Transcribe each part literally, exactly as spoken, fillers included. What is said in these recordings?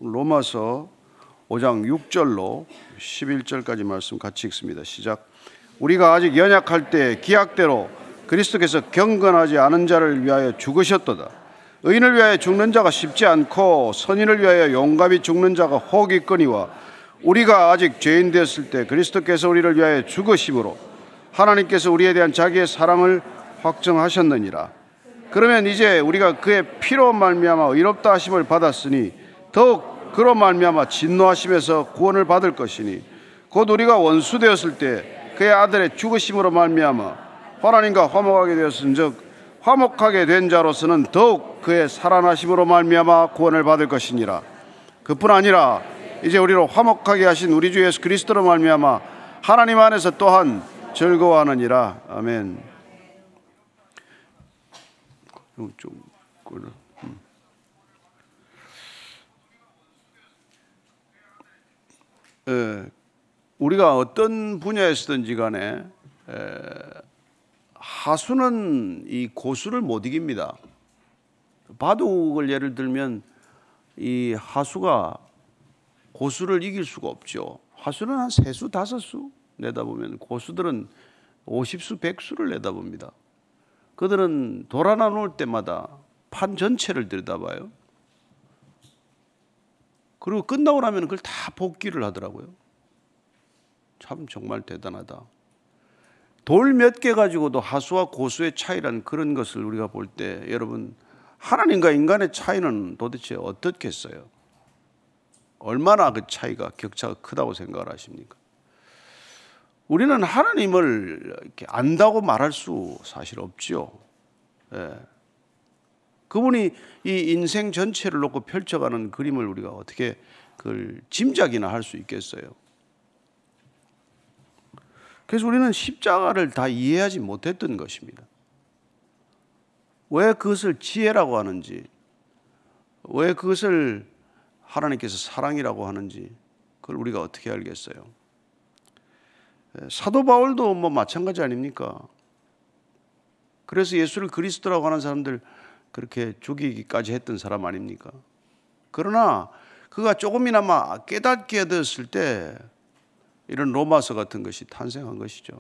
로마서 오 장 육 절로 십일 절까지 말씀 같이 읽습니다. 시작. 우리가 아직 연약할 때 기약대로 그리스도께서 경건하지 않은 자를 위하여 죽으셨도다. 의인을 위하여 죽는 자가 쉽지 않고 선인을 위하여 용감히 죽는 자가 혹 있거니와 우리가 아직 죄인 되었을 때 그리스도께서 우리를 위하여 죽으심으로 하나님께서 우리에 대한 자기의 사랑을 확정하셨느니라. 그러면 이제 우리가 그의 피로 말미암아 의롭다 하심을 받았으니 더욱 그로 말미암아 진노하심에서 구원을 받을 것이니 곧 우리가 원수 되었을 때 그의 아들의 죽으심으로 말미암아 하나님과 화목하게 되었은즉 화목하게 된 자로서는 더욱 그의 살아나심으로 말미암아 구원을 받을 것이니라. 그뿐 아니라 이제 우리로 화목하게 하신 우리 주 예수 그리스도로 말미암아 하나님 안에서 또한 즐거워하느니라. 아멘. 좀 음. 에, 우리가 어떤 분야에서든지 간에 에, 하수는 이 고수를 못 이깁니다. 바둑을 예를 들면 이 하수가 고수를 이길 수가 없죠. 하수는 한 세 수, 다섯 수 내다보면 고수들은 오십 수, 백 수를 내다봅니다. 그들은 돌아나 놓을 때마다 판 전체를 들여다봐요. 그리고 끝나고 나면 그걸 다 복기를 하더라고요. 참 정말 대단하다. 돌 몇 개 가지고도 하수와 고수의 차이란 그런 것을 우리가 볼 때 여러분 하나님과 인간의 차이는 도대체 어떻겠어요? 얼마나 그 차이가 격차가 크다고 생각을 하십니까? 우리는 하나님을 이렇게 안다고 말할 수 사실 없죠. 예. 그분이 이 인생 전체를 놓고 펼쳐가는 그림을 우리가 어떻게 그걸 짐작이나 할 수 있겠어요? 그래서 우리는 십자가를 다 이해하지 못했던 것입니다. 왜 그것을 지혜라고 하는지, 왜 그것을 하나님께서 사랑이라고 하는지 그걸 우리가 어떻게 알겠어요? 사도 바울도 뭐 마찬가지 아닙니까? 그래서 예수를 그리스도라고 하는 사람들 그렇게 죽이기까지 했던 사람 아닙니까? 그러나 그가 조금이나마 깨닫게 되었을 때 이런 로마서 같은 것이 탄생한 것이죠.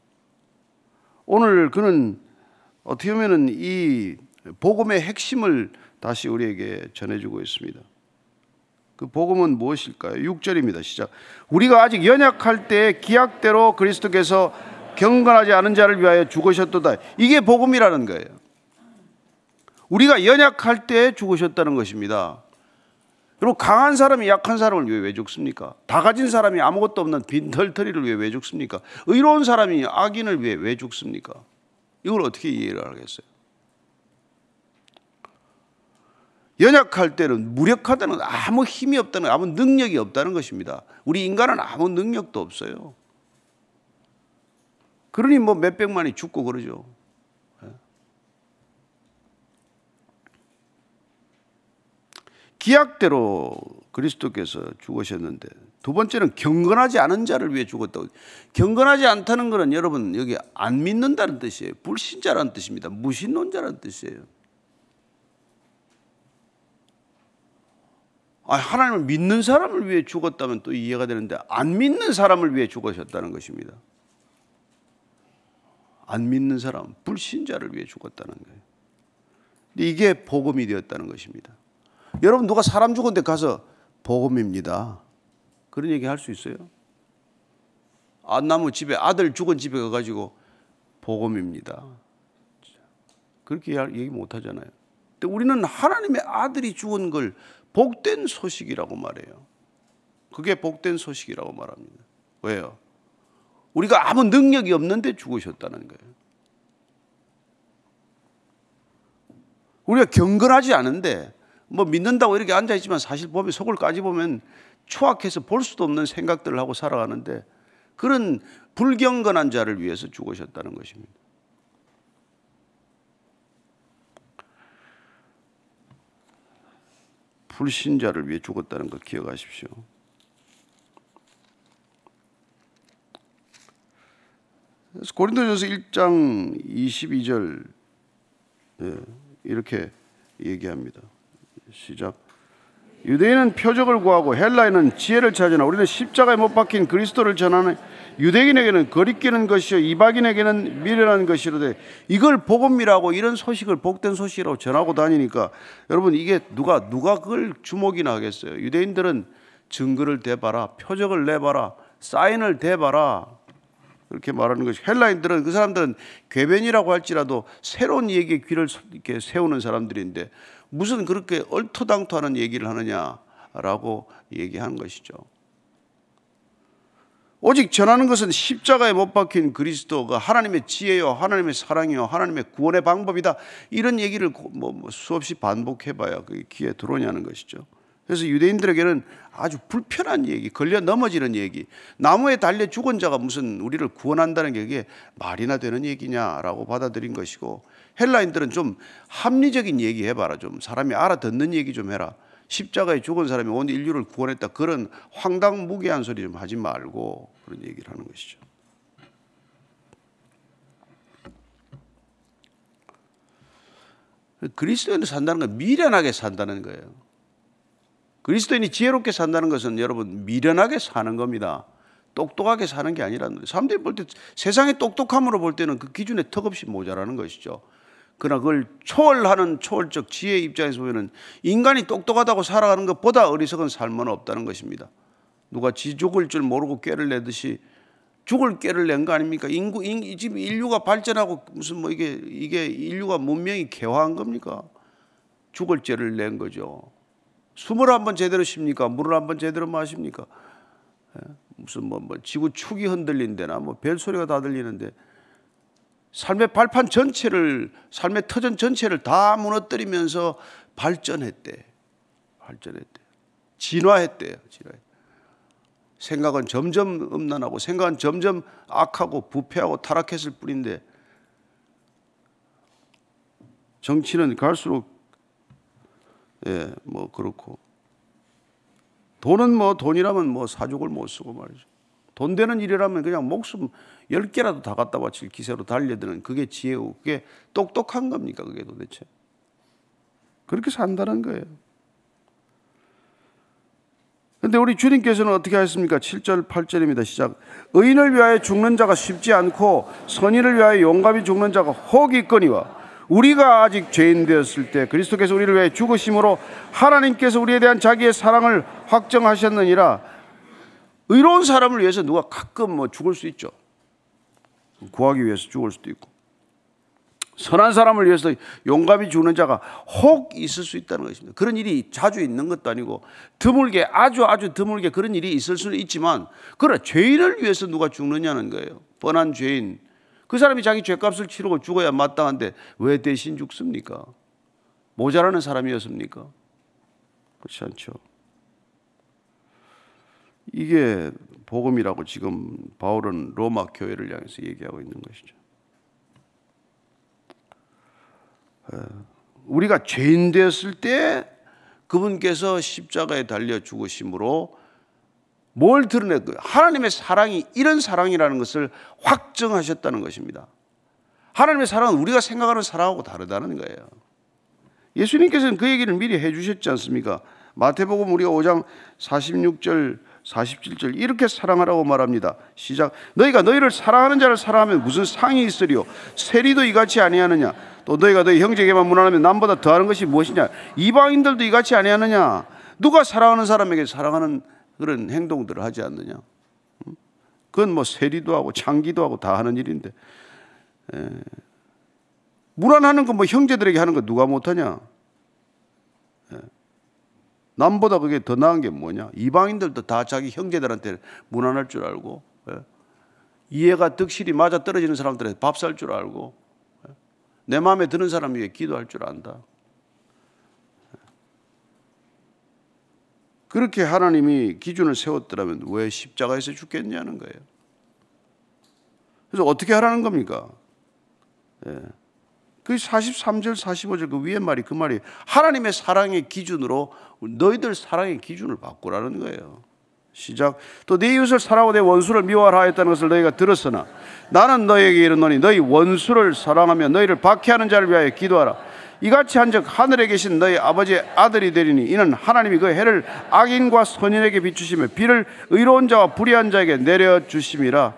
오늘 그는 어떻게 보면 이 복음의 핵심을 다시 우리에게 전해주고 있습니다. 그 복음은 무엇일까요? 육 절입니다. 시작. 우리가 아직 연약할 때 기약대로 그리스도께서 경건하지 않은 자를 위하여 죽으셨도다. 이게 복음이라는 거예요. 우리가 연약할 때 죽으셨다는 것입니다. 여러분, 강한 사람이 약한 사람을 위해 왜 죽습니까? 다 가진 사람이 아무것도 없는 빈털터리를 위해 왜 죽습니까? 의로운 사람이 악인을 위해 왜 죽습니까? 이걸 어떻게 이해를 하겠어요? 연약할 때는, 무력하다는, 아무 힘이 없다는, 아무 능력이 없다는 것입니다. 우리 인간은 아무 능력도 없어요. 그러니 뭐 몇백만이 죽고 그러죠. 기약대로 그리스도께서 죽으셨는데, 두 번째는 경건하지 않은 자를 위해 죽었다고. 경건하지 않다는 것은 여러분 여기 안 믿는다는 뜻이에요. 불신자라는 뜻입니다. 무신론자라는 뜻이에요. 아, 하나님을 믿는 사람을 위해 죽었다면 또 이해가 되는데 안 믿는 사람을 위해 죽으셨다는 것입니다. 안 믿는 사람, 불신자를 위해 죽었다는 거예요. 근데 이게 복음이 되었다는 것입니다. 여러분, 누가 사람 죽은 데 가서 복음입니다, 그런 얘기 할 수 있어요? 안나무 집에, 아들 죽은 집에 가가지고 복음입니다, 그렇게 얘기 못 하잖아요. 근데 우리는 하나님의 아들이 죽은 걸 복된 소식이라고 말해요. 그게 복된 소식이라고 말합니다. 왜요? 우리가 아무 능력이 없는데 죽으셨다는 거예요. 우리가 경건하지 않은데 뭐 믿는다고 이렇게 앉아있지만 사실 보면 속을 까지보면 추악해서 볼 수도 없는 생각들을 하고 살아가는데 그런 불경건한 자를 위해서 죽으셨다는 것입니다. 불신자를 위해 죽었다는 거 기억하십시오. 그래서 고린도전서 일 장 이십이 절 이렇게 얘기합니다. 시작. 유대인은 표적을 구하고 헬라인은 지혜를 찾으나 우리는 십자가에 못 박힌 그리스도를 전하는 유대인에게는 거리끼는 것이요 이방인에게는 미련한 것이로되 이걸 복음이라고 이런 소식을 복된 소식이라고 전하고 다니니까 여러분 이게 누가 누가 그걸 주목이나 하겠어요. 유대인들은 증거를 대봐라, 표적을 내봐라, 사인을 대봐라 그렇게 말하는 것이, 헬라인들은 그 사람들은 궤변이라고 할지라도 새로운 얘기에 귀를 이렇게 세우는 사람들인데 무슨 그렇게 얼토당토하는 얘기를 하느냐라고 얘기하는 것이죠. 오직 전하는 것은 십자가에 못 박힌 그리스도가 하나님의 지혜요, 하나님의 사랑이요, 하나님의 구원의 방법이다. 이런 얘기를 뭐 수없이 반복해봐야 그게 귀에 들어오냐는 것이죠. 그래서 유대인들에게는 아주 불편한 얘기, 걸려 넘어지는 얘기, 나무에 달려 죽은 자가 무슨 우리를 구원한다는 게 그게 말이나 되는 얘기냐라고 받아들인 것이고, 헬라인들은 좀 합리적인 얘기 해봐라, 좀 사람이 알아듣는 얘기 좀 해라. 십자가에 죽은 사람이 온 인류를 구원했다, 그런 황당무계한 소리 좀 하지 말고 그런 얘기를 하는 것이죠. 그리스도인이 산다는 건 미련하게 산다는 거예요. 그리스도인이 지혜롭게 산다는 것은 여러분 미련하게 사는 겁니다. 똑똑하게 사는 게 아니라는 거예요. 사람들이 볼 때 세상의 똑똑함으로 볼 때는 그 기준에 턱없이 모자라는 것이죠. 그러나 그걸 초월하는 초월적 지혜의 입장에서 보면 인간이 똑똑하다고 살아가는 것보다 어리석은 삶은 없다는 것입니다. 누가 지 죽을 줄 모르고 꾀를 내듯이 죽을 꾀를 낸 거 아닙니까? 인구, 인, 지금 인류가 발전하고 무슨 뭐 이게, 이게 인류가 문명이 개화한 겁니까? 죽을 죄를 낸 거죠. 숨을 한번 제대로 쉽니까? 물을 한번 제대로 마십니까? 무슨 뭐, 뭐 지구 축이 흔들린대나 뭐 벨소리가 다 들리는데 삶의 발판 전체를, 삶의 터전 전체를 다 무너뜨리면서 발전했대. 발전했대. 진화했대요. 진화했대. 생각은 점점 음란하고 생각은 점점 악하고 부패하고 타락했을 뿐인데 정치는 갈수록 예, 뭐 그렇고 돈은 뭐 돈이라면 뭐 사족을 못 쓰고 말이죠. 돈 되는 일이라면 그냥 목숨 열 개라도 다 갖다 바칠 기세로 달려드는 그게 지혜고 그게 똑똑한 겁니까? 그게 도대체. 그렇게 산다는 거예요. 그런데 우리 주님께서는 어떻게 하셨습니까? 칠 절 팔 절입니다. 시작. 의인을 위하여 죽는 자가 쉽지 않고 선인을 위하여 용감히 죽는 자가 혹 있거니와 우리가 아직 죄인 되었을 때 그리스도께서 우리를 위하여 죽으심으로 하나님께서 우리에 대한 자기의 사랑을 확정하셨느니라. 의로운 사람을 위해서 누가 가끔 뭐 죽을 수 있죠. 구하기 위해서 죽을 수도 있고, 선한 사람을 위해서 용감히 죽는 자가 혹 있을 수 있다는 것입니다. 그런 일이 자주 있는 것도 아니고 드물게, 아주 아주 드물게 그런 일이 있을 수는 있지만, 그러나 죄인을 위해서 누가 죽느냐는 거예요. 뻔한 죄인, 그 사람이 자기 죄값을 치르고 죽어야 마땅한데 왜 대신 죽습니까? 모자라는 사람이었습니까? 그렇지 않죠. 이게 복음이라고 지금 바울은 로마 교회를 향해서 얘기하고 있는 것이죠. 우리가 죄인 되었을 때 그분께서 십자가에 달려 죽으심으로 뭘 드러낸 거예요? 하나님의 사랑이 이런 사랑이라는 것을 확정하셨다는 것입니다. 하나님의 사랑은 우리가 생각하는 사랑하고 다르다는 거예요. 예수님께서는 그 얘기를 미리 해주셨지 않습니까? 마태복음 우리가 오 장 사십육 절 사십칠 절 이렇게 사랑하라고 말합니다. 시작. 너희가 너희를 사랑하는 자를 사랑하면 무슨 상이 있으리요? 세리도 이같이 아니하느냐? 또 너희가 너희 형제에게만 무난하면 남보다 더하는 것이 무엇이냐? 이방인들도 이같이 아니하느냐? 누가 사랑하는 사람에게 사랑하는 그런 행동들을 하지 않느냐? 그건 뭐 세리도 하고 창기도 하고 다 하는 일인데, 에. 무난하는 거 뭐 형제들에게 하는 거 누가 못하냐? 에. 남보다 그게 더 나은 게 뭐냐? 이방인들도 다 자기 형제들한테 무난할 줄 알고, 에. 이해가 득실이 맞아 떨어지는 사람들한테 밥 살 줄 알고, 에. 내 마음에 드는 사람 위해 기도할 줄 안다. 그렇게 하나님이 기준을 세웠더라면 왜 십자가에서 죽겠냐는 거예요. 그래서 어떻게 하라는 겁니까? 예. 그 사십삼 절 사십오 절 그 위에 말이 그 말이 하나님의 사랑의 기준으로 너희들 사랑의 기준을 바꾸라는 거예요. 시작. 또 네 이웃을 사랑하고 내 원수를 미워하라 하였다는 것을 너희가 들었으나 나는 너희에게 이르노니 너희 원수를 사랑하며 너희를 박해하는 자를 위하여 기도하라. 이같이 한즉 하늘에 계신 너희 아버지의 아들이 되리니 이는 하나님이 그 해를 악인과 선인에게 비추시며 비를 의로운 자와 불의한 자에게 내려주심이라.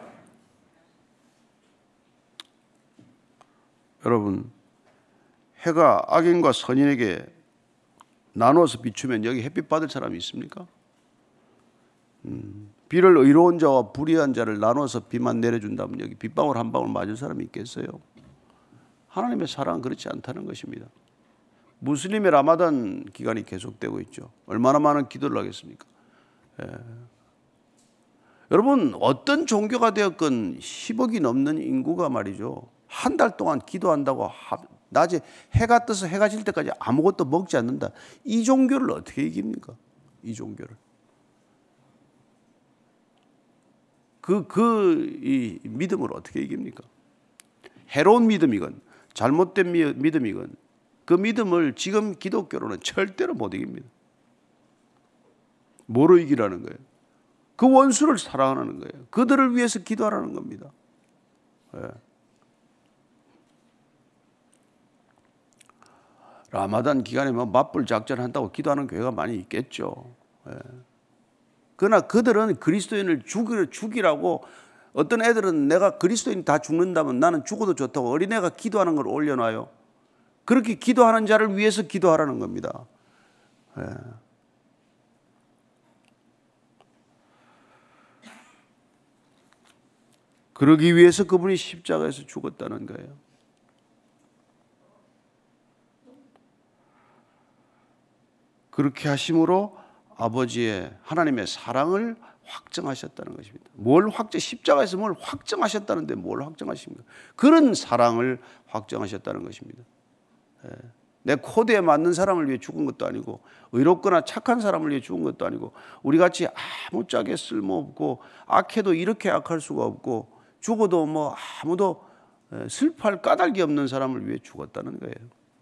여러분, 해가 악인과 선인에게 나누어서 비추면 여기 햇빛 받을 사람이 있습니까? 음, 비를 의로운 자와 불의한 자를 나눠서 비만 내려준다면 여기 빗방울 한 방울 맞을 사람이 있겠어요? 하나님의 사랑은 그렇지 않다는 것입니다. 무슬림의 라마단 기간이 계속되고 있죠. 얼마나 많은 기도를 하겠습니까? 예. 여러분, 어떤 종교가 되었건 십억이 넘는 인구가 말이죠, 한 달 동안 기도한다고 낮에 해가 떠서 해가 질 때까지 아무것도 먹지 않는다. 이 종교를 어떻게 이깁니까? 이 종교를. 그, 그, 이 믿음을 어떻게 이깁니까? 해로운 믿음이건, 잘못된 믿음이건, 그 믿음을 지금 기독교로는 절대로 못 이깁니다. 뭐로 이기라는 거예요? 그 원수를 사랑하는 거예요. 그들을 위해서 기도하라는 겁니다. 예. 라마단 기간에 뭐 맞불 작전한다고 기도하는 교회가 많이 있겠죠. 예. 그러나 그들은 그리스도인을 죽이, 죽이라고, 어떤 애들은 내가 그리스도인 다 죽는다면 나는 죽어도 좋다고 어린애가 기도하는 걸 올려놔요. 그렇게 기도하는 자를 위해서 기도하라는 겁니다. 예. 그러기 위해서 그분이 십자가에서 죽었다는 거예요. 그렇게 하심으로 아버지의 하나님의 사랑을 확정하셨다는 것입니다. 뭘 확정, 십자가에서 뭘 확정하셨다는데 뭘 확정하십니까? 그런 사랑을 확정하셨다는 것입니다. 예. 내 코드에 맞는 사람을 위해 죽은 것도 아니고, 의롭거나 착한 사람을 위해 죽은 것도 아니고, 우리같이 아무짝에 쓸모없고 악해도 이렇게 악할 수가 없고 죽어도 뭐 아무도 슬퍼할 까닭이 없는 사람을 위해 죽었다는 거예요.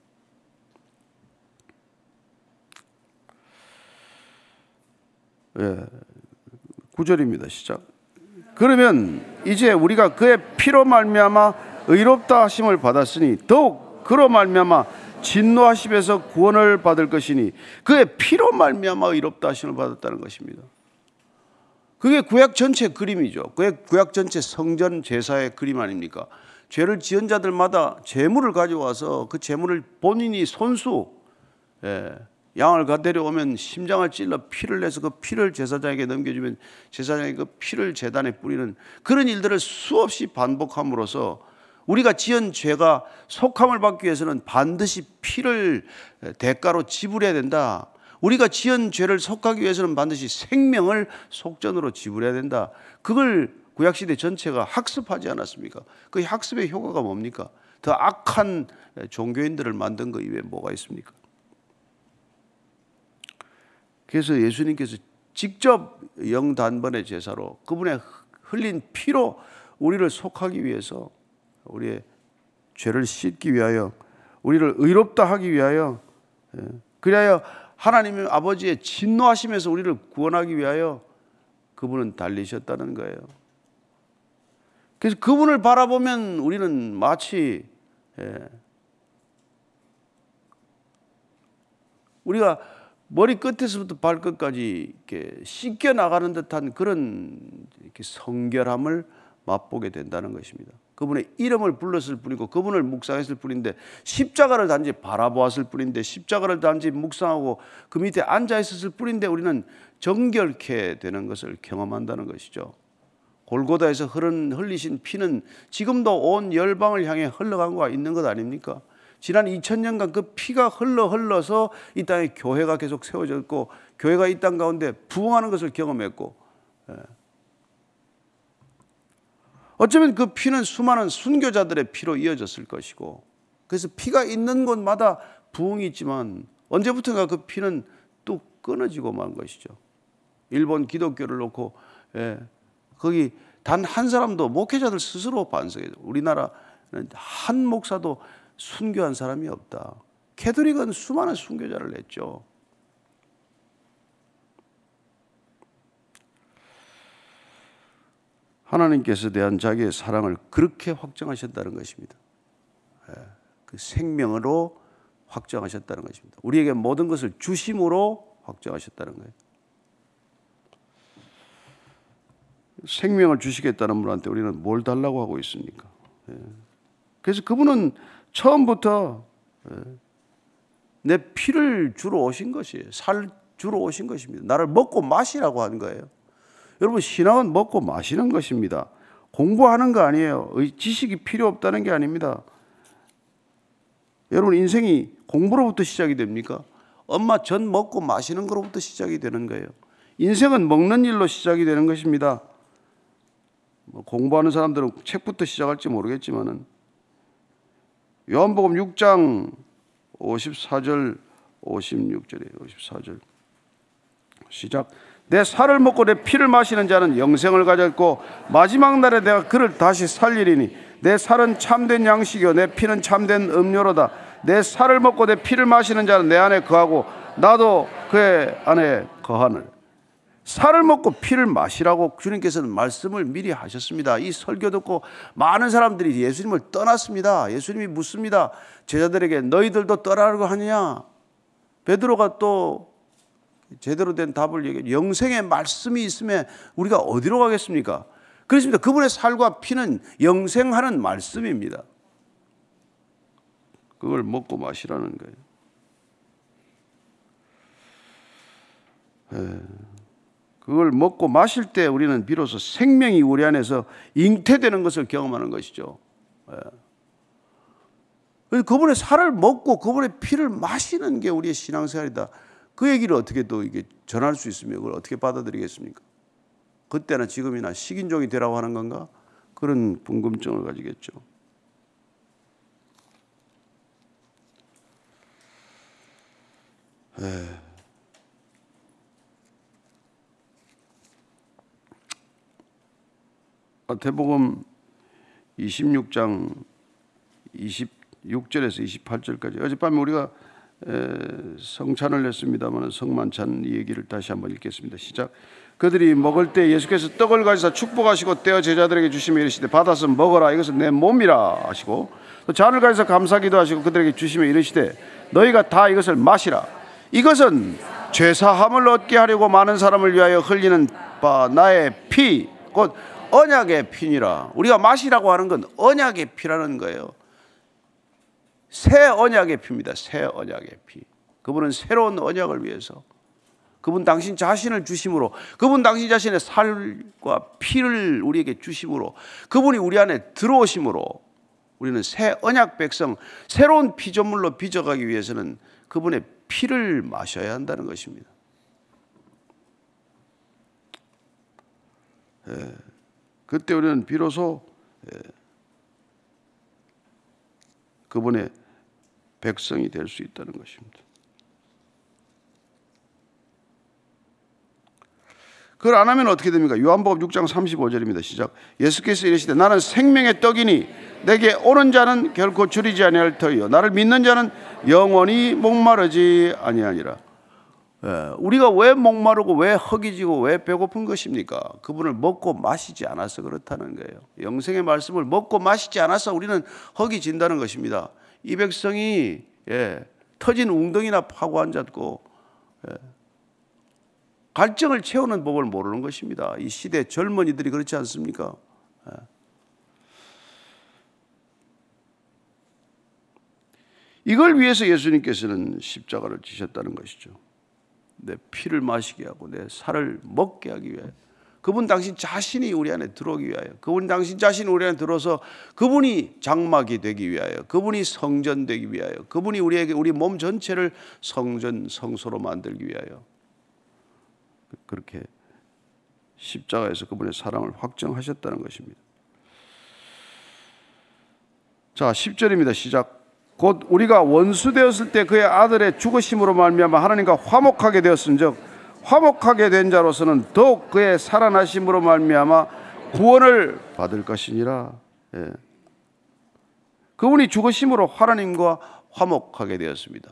예. 구 절입니다. 시작. 그러면 이제 우리가 그의 피로 말미암아 의롭다 하심을 받았으니 더욱 그로 말미암아 진노하심에서 구원을 받을 것이니, 그의 피로 말미암아 의롭다 하심을 받았다는 것입니다. 그게 구약 전체 그림이죠. 그게 구약 전체 성전 제사의 그림 아닙니까? 죄를 지은 자들마다 제물을 가져와서 그 제물을 본인이 손수, 예, 양을 가 데려오면 심장을 찔러 피를 내서 그 피를 제사장에게 넘겨주면 제사장이 그 피를 제단에 뿌리는 그런 일들을 수없이 반복함으로써 우리가 지은 죄가 속함을 받기 위해서는 반드시 피를 대가로 지불해야 된다. 우리가 지은 죄를 속하기 위해서는 반드시 생명을 속전으로 지불해야 된다. 그걸 구약시대 전체가 학습하지 않았습니까? 그 학습의 효과가 뭡니까? 더 악한 종교인들을 만든 것 이외에 뭐가 있습니까? 그래서 예수님께서 직접 영단번의 제사로 그분의 흘린 피로 우리를 속하기 위해서, 우리의 죄를 씻기 위하여, 우리를 의롭다 하기 위하여, 그리하여 하나님의 아버지의 진노하심에서 우리를 구원하기 위하여 그분은 달리셨다는 거예요. 그래서 그분을 바라보면 우리는 마치 우리가 머리 끝에서부터 발끝까지 이렇게 씻겨 나가는 듯한 그런 이렇게 성결함을 맛보게 된다는 것입니다. 그분의 이름을 불렀을 뿐이고 그분을 묵상했을 뿐인데, 십자가를 단지 바라보았을 뿐인데, 십자가를 단지 묵상하고 그 밑에 앉아 있었을 뿐인데 우리는 정결케 되는 것을 경험한다는 것이죠. 골고다에서 흐른 흘리신 피는 지금도 온 열방을 향해 흘러가고 있는 것 아닙니까? 지난 이천 년간 그 피가 흘러 흘러서 이 땅에 교회가 계속 세워졌고, 교회가 이 땅 가운데 부흥하는 것을 경험했고, 어쩌면 그 피는 수많은 순교자들의 피로 이어졌을 것이고, 그래서 피가 있는 곳마다 부흥이 있지만 언제부턴가 그 피는 뚝 끊어지고 만 것이죠. 일본 기독교를 놓고 예, 거기 단 한 사람도, 목회자들 스스로 반성해요. 우리나라는 한 목사도 순교한 사람이 없다. 캐톨릭은 수많은 순교자를 냈죠. 하나님께서 대한 자기의 사랑을 그렇게 확정하셨다는 것입니다. 그 생명으로 확정하셨다는 것입니다. 우리에게 모든 것을 주심으로 확정하셨다는 거예요. 생명을 주시겠다는 분한테 우리는 뭘 달라고 하고 있습니까? 그래서 그분은 처음부터 내 피를 주러 오신 것이에요. 살 주러 오신 것입니다. 나를 먹고 마시라고 하는 거예요. 여러분, 신앙은 먹고 마시는 것입니다. 공부하는 거 아니에요. 지식이 필요 없다는 게 아닙니다. 여러분, 인생이 공부로부터 시작이 됩니까? 엄마 전 먹고 마시는 것로부터 시작이 되는 거예요. 인생은 먹는 일로 시작이 되는 것입니다. 뭐 공부하는 사람들은 책부터 시작할지 모르겠지만은 요한복음 육 장 오십사 절 오십육 절이에요. 오십사 절 시작. 내 살을 먹고 내 피를 마시는 자는 영생을 가졌고 마지막 날에 내가 그를 다시 살리리니 내 살은 참된 양식이요 내 피는 참된 음료로다. 내 살을 먹고 내 피를 마시는 자는 내 안에 거하고 나도 그의 안에 거하늘. 살을 먹고 피를 마시라고 주님께서는 말씀을 미리 하셨습니다. 이 설교 듣고 많은 사람들이 예수님을 떠났습니다. 예수님이 묻습니다. 제자들에게 너희들도 떠나려고 하느냐? 베드로가 또 제대로 된 답을 얘기해요. 영생의 말씀이 있으면 우리가 어디로 가겠습니까? 그렇습니다. 그분의 살과 피는 영생하는 말씀입니다. 그걸 먹고 마시라는 거예요. 에. 그걸 먹고 마실 때 우리는 비로소 생명이 우리 안에서 잉태되는 것을 경험하는 것이죠. 그래서 그분의 살을 먹고 그분의 피를 마시는 게 우리의 신앙생활이다. 그 얘기를 어떻게 또 이게 전할 수 있으며 그걸 어떻게 받아들이겠습니까? 그때나 지금이나 식인종이 되라고 하는 건가? 그런 궁금증을 가지겠죠. 에. 마태복음 이십육 장 이십육 절에서 이십팔 절까지 어젯밤에 우리가 성찬을 했습니다만 성만찬 얘기를 다시 한번 읽겠습니다. 시작. 그들이 먹을 때 예수께서 떡을 가지사 축복하시고 떼어 제자들에게 주시며 이르시되 받아서 먹어라 이것은 내 몸이라 하시고 또 잔을 가지사 감사기도 하시고 그들에게 주시며 이르시되 너희가 다 이것을 마시라 이것은 죄사함을 얻게 하려고 많은 사람을 위하여 흘리는 바 나의 피 곧 언약의 피니라. 우리가 마시라고 하는 건 언약의 피라는 거예요. 새 언약의 피입니다. 새 언약의 피. 그분은 새로운 언약을 위해서 그분 당신 자신을 주심으로 그분 당신 자신의 살과 피를 우리에게 주심으로 그분이 우리 안에 들어오심으로 우리는 새 언약 백성 새로운 피조물로 빚어가기 위해서는 그분의 피를 마셔야 한다는 것입니다. 예. 그때 우리는 비로소 그분의 백성이 될 수 있다는 것입니다. 그걸 안 하면 어떻게 됩니까? 요한복음 육 장 삼십오 절입니다. 시작. 예수께서 이르시되 나는 생명의 떡이니 내게 오는 자는 결코 줄이지 아니할 터이요 나를 믿는 자는 영원히 목마르지 아니하니라. 우리가 왜 목마르고 왜 허기지고 왜 배고픈 것입니까? 그분을 먹고 마시지 않아서 그렇다는 거예요. 영생의 말씀을 먹고 마시지 않아서 우리는 허기진다는 것입니다. 이 백성이 예, 터진 웅덩이나 파고 앉았고 예, 갈증을 채우는 법을 모르는 것입니다. 이 시대 젊은이들이 그렇지 않습니까? 예. 이걸 위해서 예수님께서는 십자가를 지셨다는 것이죠. 내 피를 마시게 하고 내 살을 먹게 하기 위하여 그분 당신 자신이 우리 안에 들어오기 위하여 그분 당신 자신이 우리 안에 들어서 그분이 장막이 되기 위하여 그분이 성전 되기 위하여 그분이 우리에게 우리 몸 전체를 성전 성소로 만들기 위하여 그렇게 십자가에서 그분의 사랑을 확정하셨다는 것입니다. 자, 십 절입니다. 시작. 곧 우리가 원수 되었을 때 그의 아들의 죽으심으로 말미암아 하나님과 화목하게 되었은즉 화목하게 된 자로서는 더욱 그의 살아나심으로 말미암아 구원을 받을 것이니라. 예. 그분이 죽으심으로 하나님과 화목하게 되었습니다.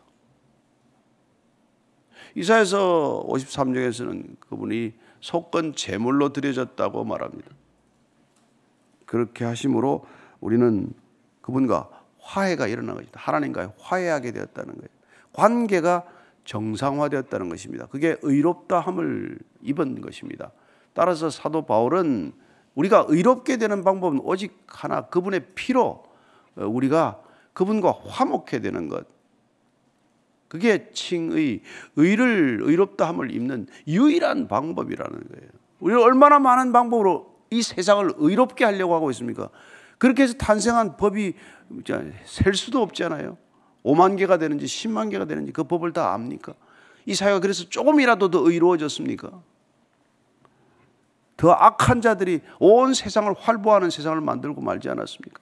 이사야서 오십삼 장에서는 그분이 속건 제물로 드려졌다고 말합니다. 그렇게 하심으로 우리는 그분과 화해가 일어난 것입니다. 하나님과 화해하게 되었다는 거예요. 관계가 정상화되었다는 것입니다. 그게 의롭다함을 입은 것입니다. 따라서 사도 바울은 우리가 의롭게 되는 방법은 오직 하나, 그분의 피로 우리가 그분과 화목해 되는 것. 그게 칭의, 의를, 의롭다함을 입는 유일한 방법이라는 거예요. 우리가 얼마나 많은 방법으로 이 세상을 의롭게 하려고 하고 있습니까? 그렇게 해서 탄생한 법이 셀 수도 없잖아요. 오만 개가 되는지 십만 개가 되는지 그 법을 다 압니까? 이 사회가 그래서 조금이라도 더 의로워졌습니까? 더 악한 자들이 온 세상을 활보하는 세상을 만들고 말지 않았습니까?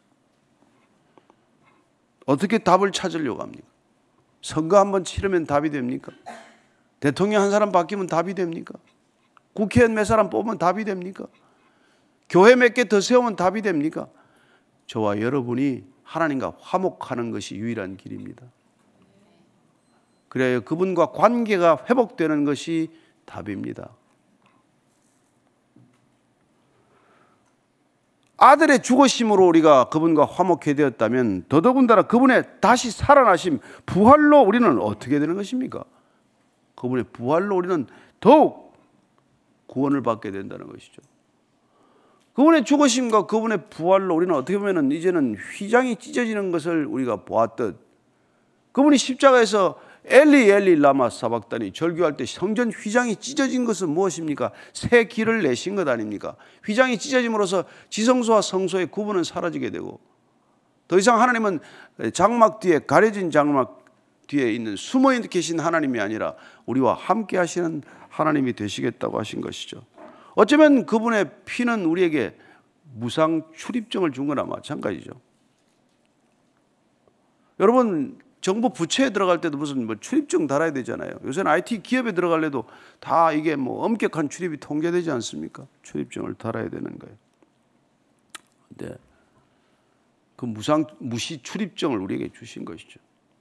어떻게 답을 찾으려고 합니까? 선거 한번 치르면 답이 됩니까? 대통령 한 사람 바뀌면 답이 됩니까? 국회의원 몇 사람 뽑으면 답이 됩니까? 교회 몇 개 더 세우면 답이 됩니까? 저와 여러분이 하나님과 화목하는 것이 유일한 길입니다. 그래야 그분과 관계가 회복되는 것이 답입니다. 아들의 죽으심으로 우리가 그분과 화목해 되었다면 더더군다나 그분의 다시 살아나심, 부활로 우리는 어떻게 되는 것입니까? 그분의 부활로 우리는 더욱 구원을 받게 된다는 것이죠. 그분의 죽으심과 그분의 부활로 우리는 어떻게 보면 이제는 휘장이 찢어지는 것을 우리가 보았듯, 그분이 십자가에서 엘리 엘리 라마 사박다니 절규할 때 성전 휘장이 찢어진 것은 무엇입니까? 새 길을 내신 것 아닙니까? 휘장이 찢어짐으로써 지성소와 성소의 구분은 사라지게 되고, 더 이상 하나님은 장막 뒤에, 가려진 장막 뒤에 있는 숨어 계신 하나님이 아니라 우리와 함께 하시는 하나님이 되시겠다고 하신 것이죠. 어쩌면 그분의 피는 우리에게 무상 출입증을 준 거나 마찬가지죠. 여러분, 정부 부처에 들어갈 때도 무슨 뭐 출입증 달아야 되잖아요. 요새는 아이티 기업에 들어갈래도 다 이게 뭐 엄격한 출입이 통제되지 않습니까? 출입증을 달아야 되는 거예요. 근데 그 무상 무시 출입증을 우리에게 주신 것이죠.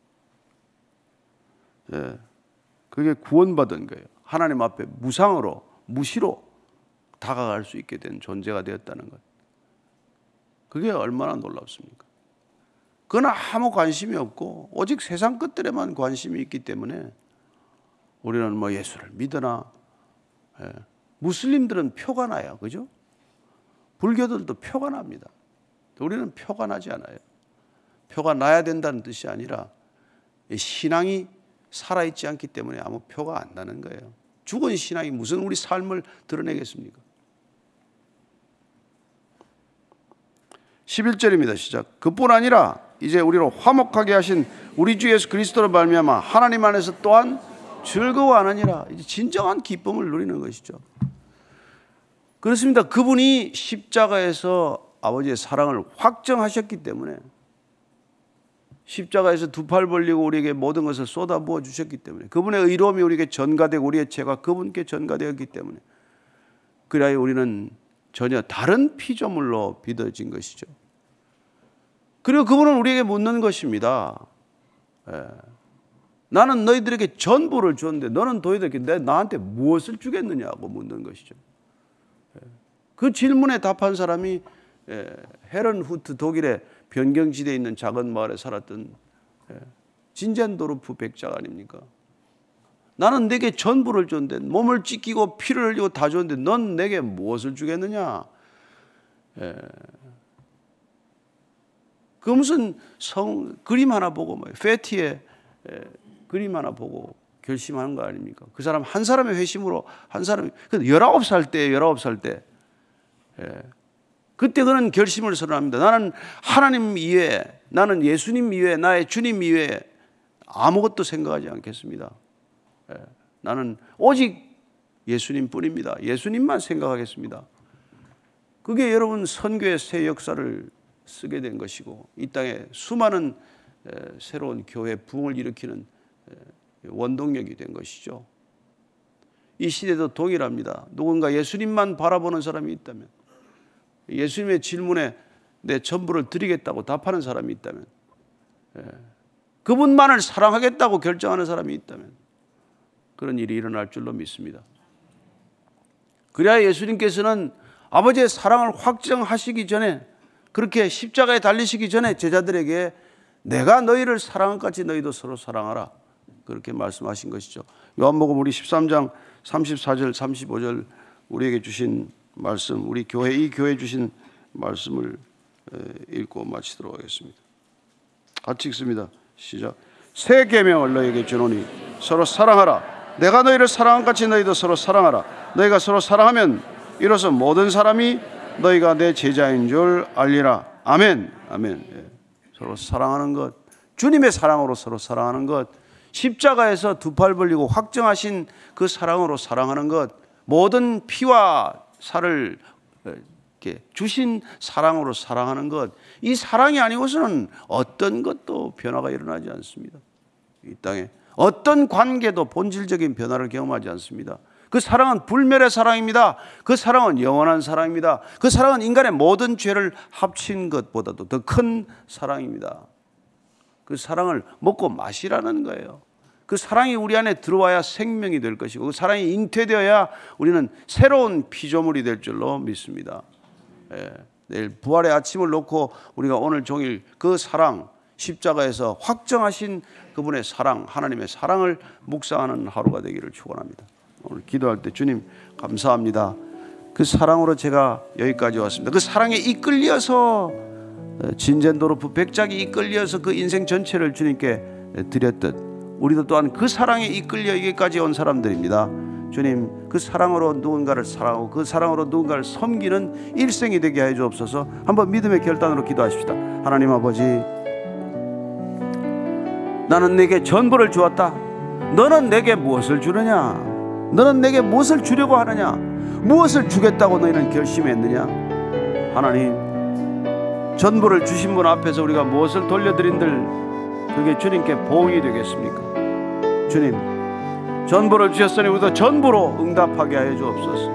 예, 그게 구원받은 거예요. 하나님 앞에 무상으로, 무시로 다가갈 수 있게 된 존재가 되었다는 것. 그게 얼마나 놀랍습니까? 그건 아무 관심이 없고 오직 세상 것들에만 관심이 있기 때문에 우리는 뭐 예수를 믿으나, 예. 무슬림들은 표가 나요. 그죠? 불교들도 표가 납니다. 우리는 표가 나지 않아요. 표가 나야 된다는 뜻이 아니라 신앙이 살아있지 않기 때문에 아무 표가 안 나는 거예요. 죽은 신앙이 무슨 우리 삶을 드러내겠습니까? 십일 절입니다. 시작. 그뿐 아니라 이제 우리로 화목하게 하신 우리 주 예수 그리스도로 말미암아 하나님 안에서 또한 즐거워하느니라. 이제 진정한 기쁨을 누리는 것이죠. 그렇습니다. 그분이 십자가에서 아버지의 사랑을 확정하셨기 때문에, 십자가에서 두 팔 벌리고 우리에게 모든 것을 쏟아부어 주셨기 때문에, 그분의 의로움이 우리에게 전가되고 우리의 죄가 그분께 전가되었기 때문에, 그래야 우리는 전혀 다른 피조물로 빚어진 것이죠. 그리고 그분은 우리에게 묻는 것입니다. 예. 나는 너희들에게 전부를 줬는데 너는 너희들에게 내, 나한테 무엇을 주겠느냐고 묻는 것이죠. 예. 그 질문에 답한 사람이 예, 헤른후트 독일의 변경지대에 있는 작은 마을에 살았던 예, 진젠도르프 백작 아닙니까? 나는 내게 전부를 줬는데, 몸을 찢기고 피를 흘리고 다 줬는데 넌 내게 무엇을 주겠느냐? 예. 그 무슨 성 그림 하나 보고 뭐 페티의 에, 그림 하나 보고 결심하는 거 아닙니까? 그 사람 한 사람의 회심으로 한 사람이 열아홉 살 때 열아홉 살 때 예, 그때 그는 결심을 선언합니다. 나는 하나님 이외에, 나는 예수님 이외에, 나의 주님 이외에 아무것도 생각하지 않겠습니다. 예, 나는 오직 예수님뿐입니다. 예수님만 생각하겠습니다. 그게 여러분 선교의 새 역사를 쓰게 된 것이고, 이 땅에 수많은 새로운 교회 부흥을 일으키는 원동력이 된 것이죠. 이 시대도 동일합니다. 누군가 예수님만 바라보는 사람이 있다면, 예수님의 질문에 내 전부를 드리겠다고 답하는 사람이 있다면, 그분만을 사랑하겠다고 결정하는 사람이 있다면 그런 일이 일어날 줄로 믿습니다. 그래야 예수님께서는 아버지의 사랑을 확정하시기 전에, 그렇게 십자가에 달리시기 전에 제자들에게 내가 너희를 사랑한 같이 너희도 서로 사랑하라. 그렇게 말씀하신 것이죠. 요한복음 우리 십삼 장 삼십사 절 삼십오 절 우리에게 주신 말씀, 우리 교회 이 교회 주신 말씀을 읽고 마치도록 하겠습니다. 같이 읽습니다. 시작. 새 계명을 너희에게 주노니 서로 사랑하라. 내가 너희를 사랑한 같이 너희도 서로 사랑하라. 너희가 서로 사랑하면 이로써 모든 사람이 너희가 내 제자인 줄 알리라. 아멘. 아멘. 예. 서로 사랑하는 것, 주님의 사랑으로 서로 사랑하는 것, 십자가에서 두 팔 벌리고 확정하신 그 사랑으로 사랑하는 것, 모든 피와 살을 이렇게 주신 사랑으로 사랑하는 것, 이 사랑이 아니고서는 어떤 것도 변화가 일어나지 않습니다. 이 땅에 어떤 관계도 본질적인 변화를 경험하지 않습니다. 그 사랑은 불멸의 사랑입니다. 그 사랑은 영원한 사랑입니다. 그 사랑은 인간의 모든 죄를 합친 것보다도 더 큰 사랑입니다. 그 사랑을 먹고 마시라는 거예요. 그 사랑이 우리 안에 들어와야 생명이 될 것이고, 그 사랑이 잉태되어야 우리는 새로운 피조물이 될 줄로 믿습니다. 예, 내일 부활의 아침을 놓고 우리가 오늘 종일 그 사랑, 십자가에서 확정하신 그분의 사랑, 하나님의 사랑을 묵상하는 하루가 되기를 축원합니다. 오늘 기도할 때 주님 감사합니다. 그 사랑으로 제가 여기까지 왔습니다. 그 사랑에 이끌려서 진젠도르프 백작이 이끌려서 그 인생 전체를 주님께 드렸듯 우리도 또한 그 사랑에 이끌려 여기까지 온 사람들입니다. 주님, 그 사랑으로 누군가를 사랑하고 그 사랑으로 누군가를 섬기는 일생이 되게 해 주옵소서. 한번 믿음의 결단으로 기도하십시다. 하나님 아버지, 나는 내게 전부를 주었다. 너는 내게 무엇을 주느냐? 너는 내게 무엇을 주려고 하느냐? 무엇을 주겠다고 너희는 결심했느냐? 하나님, 전부를 주신 분 앞에서 우리가 무엇을 돌려드린들 그게 주님께 보응이 되겠습니까? 주님, 전부를 주셨으니 우리도 전부로 응답하게 하여 주옵소서.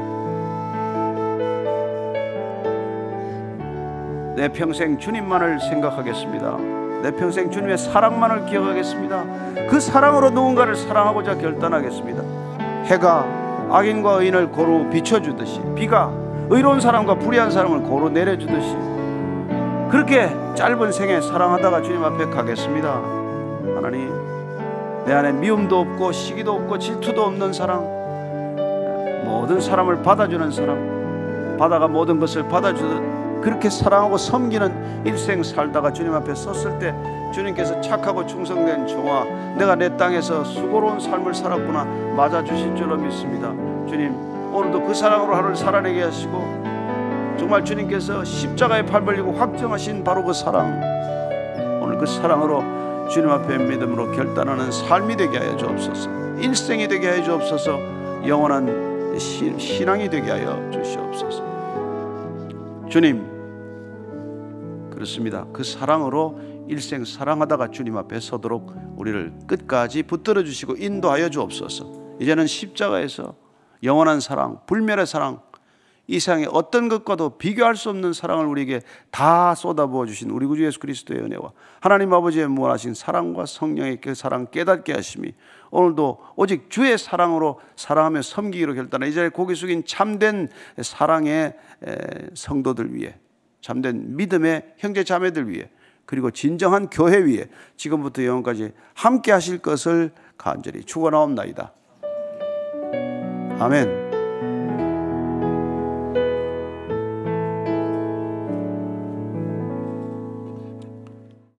내 평생 주님만을 생각하겠습니다. 내 평생 주님의 사랑만을 기억하겠습니다. 그 사랑으로 누군가를 사랑하고자 결단하겠습니다. 해가 악인과 의인을 고루 비춰주듯이, 비가 의로운 사람과 불의한 사람을 고루 내려주듯이, 그렇게 짧은 생에 사랑하다가 주님 앞에 가겠습니다. 하나님, 내 안에 미움도 없고 시기도 없고 질투도 없는 사랑, 모든 사람을 받아주는 사람, 바다가 모든 것을 받아주듯 그렇게 사랑하고 섬기는 일생 살다가 주님 앞에 섰을 때 주님께서 착하고 충성된 종아, 내가 내 땅에서 수고로운 삶을 살았구나 맞아주실 줄로 믿습니다. 주님, 오늘도 그 사랑으로 하루를 살아내게 하시고, 정말 주님께서 십자가에 팔 벌리고 확정하신 바로 그 사랑, 오늘 그 사랑으로 주님 앞에 믿음으로 결단하는 삶이 되게 하여 주옵소서. 일생이 되게 하여 주옵소서. 영원한 신, 신앙이 되게 하여 주시옵소서. 주님, 그렇습니다. 그 사랑으로 일생 사랑하다가 주님 앞에 서도록 우리를 끝까지 붙들어 주시고 인도하여 주옵소서. 이제는 십자가에서 영원한 사랑, 불멸의 사랑, 이 세상의 어떤 것과도 비교할 수 없는 사랑을 우리에게 다 쏟아부어 주신 우리 구주 예수 그리스도의 은혜와 하나님 아버지의 무한하신 사랑과 성령의 그 사랑 깨닫게 하심이 오늘도 오직 주의 사랑으로 사랑하며 섬기기로 결단한 이 자리에 고개 숙인 참된 사랑의 성도들 위해, 참된 믿음의 형제 자매들 위해, 그리고 진정한 교회 위에 지금부터 영원까지 함께 하실 것을 간절히 축원하옵나이다. 아멘.